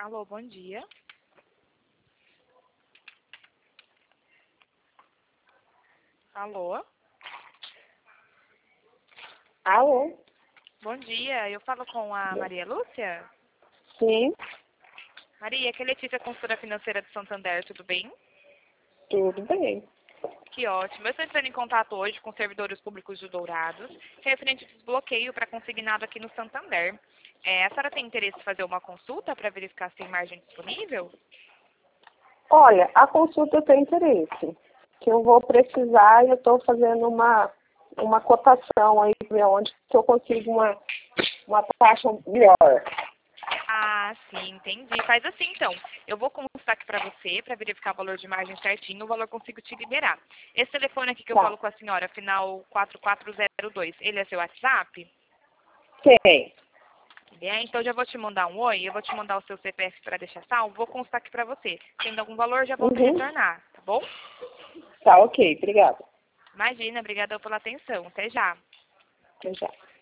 Alô, bom dia. Alô? Alô? Bom dia, eu falo com a Maria Lúcia? Sim, Maria, aqui é Letícia, consultora financeira de Santander, tudo bem? tudo bem. Que ótimo. Eu estou entrando em contato hoje com servidores públicos de Dourados, referente ao desbloqueio para consignado aqui no Santander. A senhora tem interesse em fazer uma consulta para verificar se tem margem disponível? Olha, a consulta tem interesse, que eu vou precisar e eu estou fazendo uma cotação aí, ver onde que eu consigo uma taxa melhor. Ah, sim, entendi. Faz assim, então. Eu vou consultar aqui para você, para verificar o valor de margem certinho, o valor eu consigo te liberar. Esse telefone aqui que eu Tá. falo com a senhora, final 4402, ele é seu WhatsApp? Tem. Então já vou te mandar um oi, eu vou te mandar o seu CPF para deixar salvo, vou constar aqui para você. Tendo algum valor, já volto a Uhum. retornar, tá bom? Tá, ok, obrigada. Imagina, obrigada pela atenção. Até já. Até já.